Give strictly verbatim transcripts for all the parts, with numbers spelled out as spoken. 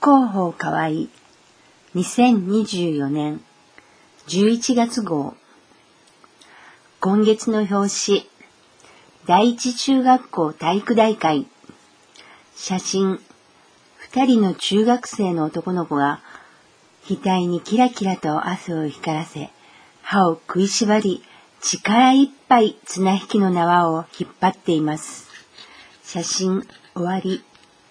広報かわいにせんにじゅうよねんじゅういちがつ号。今月の表紙、第一中学校体育大会。写真、二人の中学生の男の子が額にキラキラと汗を光らせ、歯を食いしばり、力いっぱい綱引きの縄を引っ張っています。写真終わり。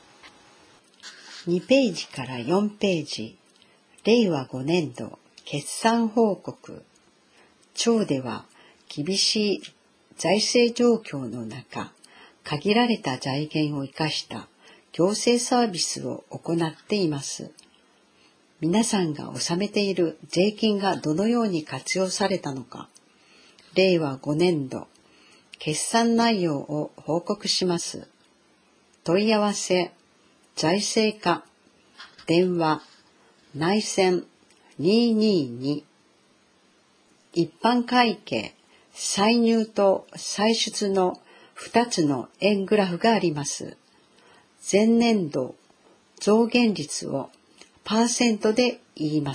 にページからよんページ、れいわごねんど決算報告。庁では厳しい財政状況の中、限られた財源を生かした行政サービスを行っています。皆さんが納めている税金がどのように活用されたのか、れいわごねんど決算内容を報告します。問い合わせ、財政課、電話、内線にーにーに。一般会計、歳入と歳出のふたつの円グラフがあります。前年度増減率をパーセントで言います。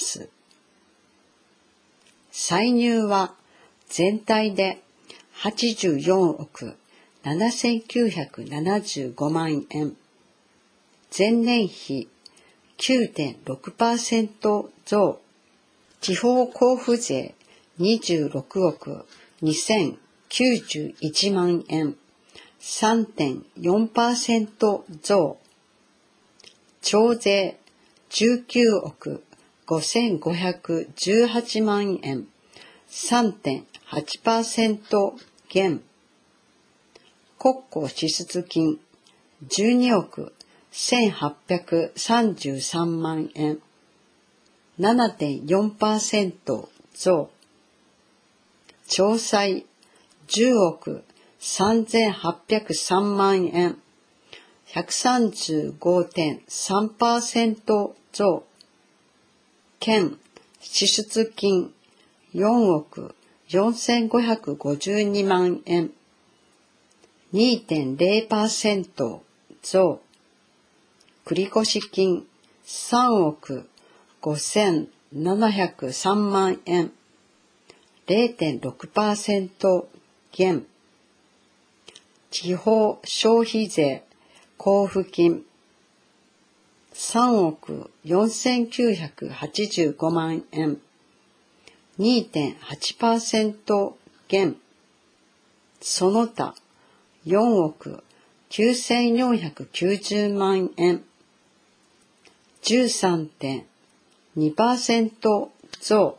歳入は全体ではちじゅうよんおくななせんきゅうひゃくななじゅうごまんえん。前年比 きゅうてんろくパーセント 増。地方交付税にじゅうろくおくにせんきゅうじゅういちまんえん。さんてんよんパーセント 増。徴税じゅうきゅうおくごせんごひゃくじゅうはちまんえん。さんてんはちパーセント 減。国庫支出金じゅうにおくせんはっぴゃくさんじゅうさんまんえん。ななてんよんパーセント 増。徴歳じゅうおくさんぜんはっぴゃくさんまんえん。ひゃくさんじゅうごてんさんパーセント 増。県支出金よんおくよんせんごひゃくごじゅうにまんえん。にてんれいパーセント 増。繰越金さんおくごせんななひゃくさんまんえん。れいてんろくパーセント 減。地方消費税交付金さんおくよんせんきゅうひゃくはちじゅうごまんえん。にてんはちパーセント 減。その他よんおくきゅうせんよんひゃくきゅうじゅうまんえん。じゅうさんてんにパーセント 増。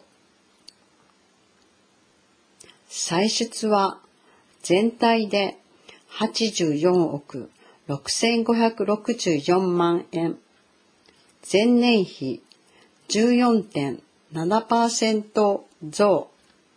歳出は全体ではちじゅうよんおくろくせんごひゃくろくじゅうよんまんえん。前年比 じゅうよんてんななパーセント 増。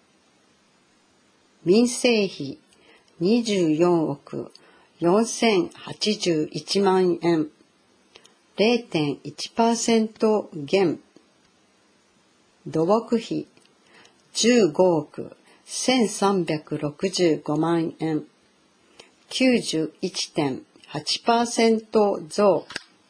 民生費にじゅうよんおくよんせんはちじゅういちまんえん。れいてんいちパーセント 減。土木費じゅうごおくせんさんびゃくろくじゅうごまんえん。きゅうじゅういちてんはちパーセント 増。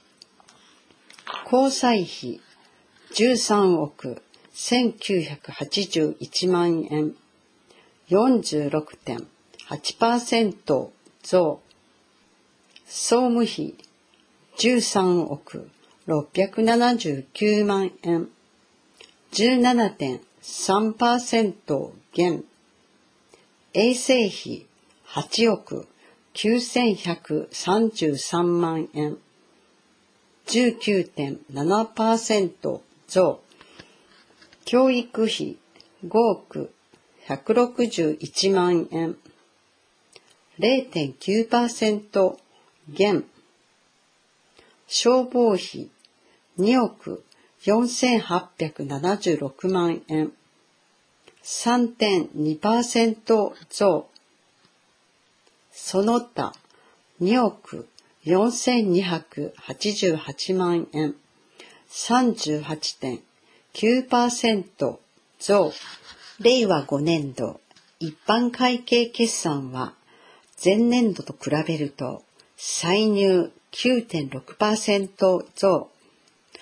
交際費じゅうさんおくせんきゅうひゃくはちじゅういちまんえん。よんじゅうろくてんはちパーセント 増。総務費じゅうさんおくろっぴゃくななじゅうきゅうまんえん。じゅうななてんさんパーセント 減。衛生費はちおくきゅうせんひゃくさんじゅうさんまんえん。じゅうきゅうてんななパーセント 増。教育費ごおくひゃくろくじゅういちまんえん。れいてんきゅうパーセント 減。消防費におくよんせんはっぴゃくななじゅうろくまんえん。さんてんにパーセント 増。その他におくよんせんにひゃくはちじゅうはちまんえん。さんじゅうはちてんきゅうパーセント 増。れいわごねんど一般会計決算は前年度と比べると歳入 きゅうてんろくパーセント 増。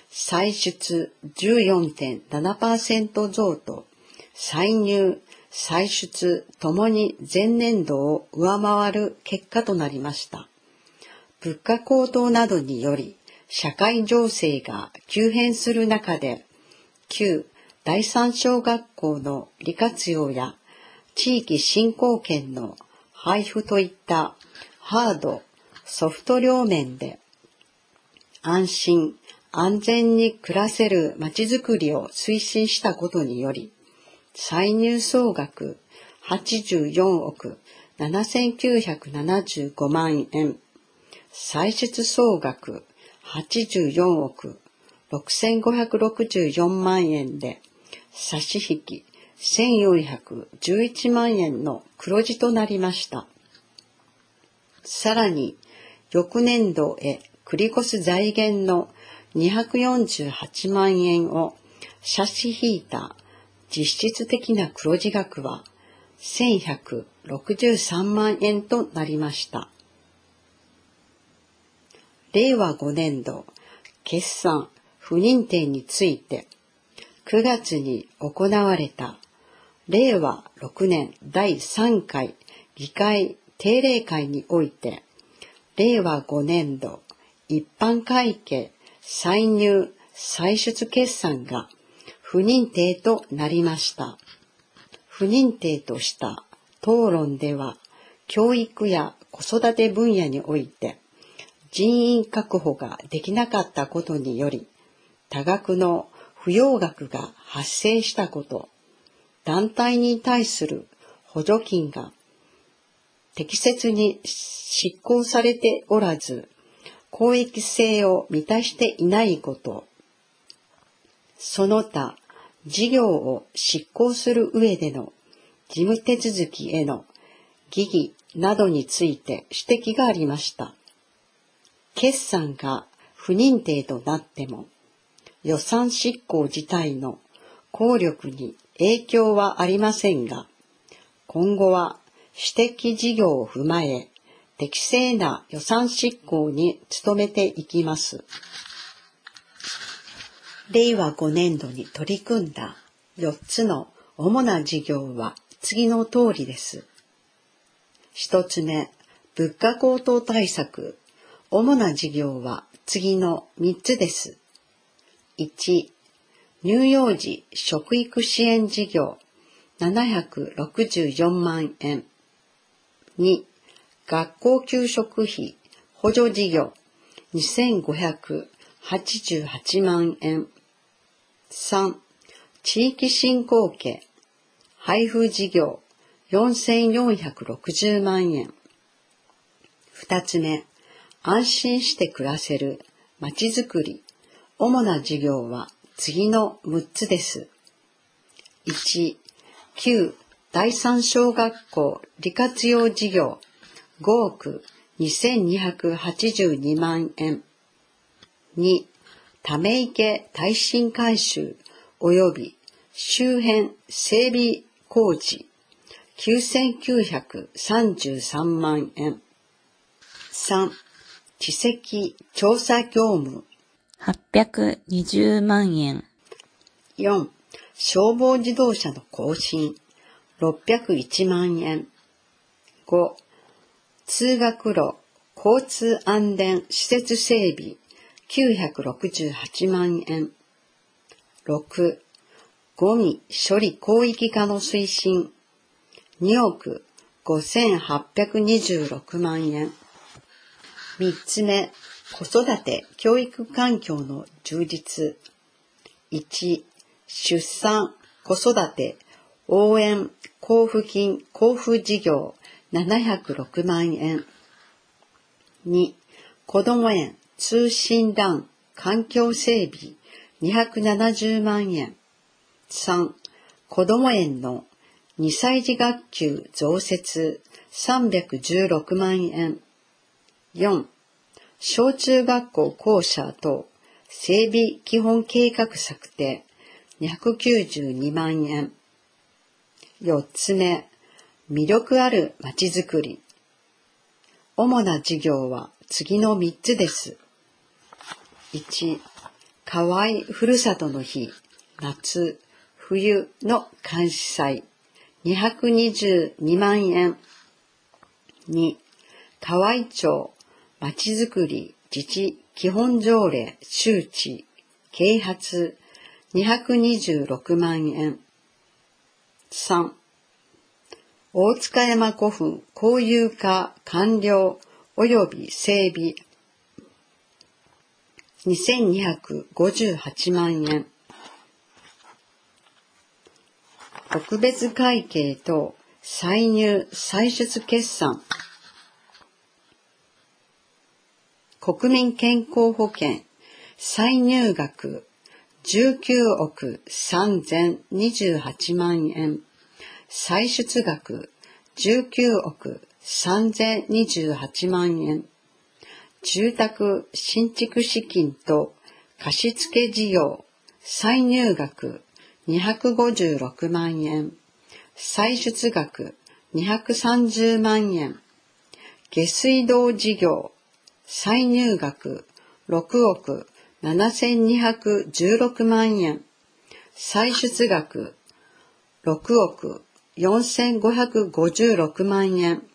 歳出 じゅうよんてんななパーセント 増と、歳入、歳出ともに前年度を上回る結果となりました。物価高騰などにより、社会情勢が急変する中で、旧第三小学校の利活用や地域振興券の配布といったハード、ソフト両面で安心、安全に暮らせるまちづくりを推進したことにより、歳入総額はちじゅうよんおくななせんきゅうひゃくななじゅうごまんえん、歳出総額はちじゅうよんおくろくせんごひゃくろくじゅうよんまんえんで、差し引きせんよんひゃくじゅういちまんえんの黒字となりました。さらに、翌年度へ繰り越す財源のにひゃくよんじゅうはちまんえんを差し引いた実質的な黒字額はせんひゃくろくじゅうさんまんえんとなりました。れいわごねんど決算不認定についてくがつに行われたれいわろくねんだいさんかい議会定例会において、れいわごねんど一般会計歳入歳出決算が不認定となりました。不認定とした討論では、教育や子育て分野において人員確保ができなかったことにより、多額の不要額が発生したこと、団体に対する補助金が適切に執行されておらず、公益性を満たしていないこと、その他事業を執行する上での事務手続きへの疑義などについて指摘がありました。決算が不認定となっても、予算執行自体の効力に影響はありませんが、今後は指摘事業を踏まえ、適正な予算執行に努めていきます。れいわごねんどに取り組んだよっつの主な事業は次の通りです。ひとつめ、物価高騰対策。主な事業は次のみっつです。いち、乳幼児食育支援事業ななひゃくろくじゅうよんまんえん。に、学校給食費補助事業にせんごひゃくはちじゅうはちまんえん。さん、地域振興券配布事業よんせんよんひゃくろくじゅうまんえん。ふたつめ、安心して暮らせるまちづくり。主な事業は次のむっつです。いち、旧第三小学校利活用事業ごおくにせんにひゃくはちじゅうにまんえん。に、ため池耐震改修及び周辺整備工事きゅうせんきゅうひゃくさんじゅうさんまんえん。さん、地籍調査業務はっぴゃくにじゅうまんえん。 よん、消防自動車の更新ろっぴゃくいちまんえん。ご、通学路交通安全施設整備きゅうひゃくろくじゅうはちまんえん。ろく、ゴミ処理広域化の推進におくごせんはっぴゃくにじゅうろくまんえん。みっつめ、子育て教育環境の充実。いち、出産子育て応援交付金交付事業ななひゃくろくまんえん。に、子ども園通信 ラン 環境整備にひゃくななじゅうまんえん。さん、子ども園のにさい児学級増設さんびゃくじゅうろくまんえん。よん、小中学校校舎等整備基本計画策定にひゃくきゅうじゅうにまんえん。よっつめ、魅力あるまちづくり。主な事業は次のみっつです。いち、 河合ふるさとの日、夏、冬の監視祭、にひゃくにじゅうにまんえん。に、河合町まちづくり自治基本条例周知、啓発にひゃくにじゅうろくまんえん。さん、大塚山古墳公有化完了及び整備にせんにひゃくごじゅうはちまんえん。特別会計等歳入歳出決算、国民健康保険歳入額じゅうきゅうおくさんぜんにじゅうはちまんえん、歳出額じゅうきゅうおくさんぜんにじゅうはちまんえん、住宅新築資金と貸付事業歳入額にひゃくごじゅうろくまんえん、歳出額にひゃくさんじゅうまんえん、下水道事業歳入額ろくおくななせんにひゃくじゅうろくまんえん、歳出額ろくおくよんせんごひゃくごじゅうろくまんえん、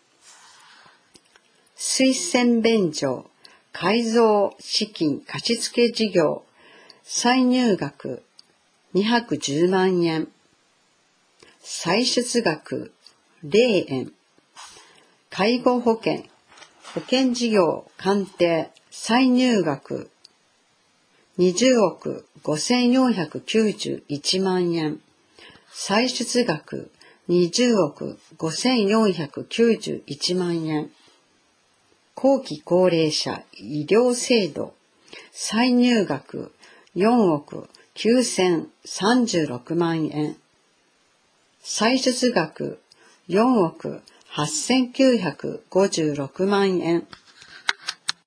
水洗便所改造資金貸付事業歳入額にひゃくじゅうまんえん、歳出額れいえん、介護保険保険事業鑑定歳入額にじゅうおくごせんよんひゃくきゅうじゅういちまんえん、歳出額にじゅうおくごせんよんひゃくきゅうじゅういちまんえん、後期高齢者医療制度歳入額よんおくきゅうせんさんじゅうろくまんえん、歳出額よんおくはっせんきゅうひゃくごじゅうろくまんえん。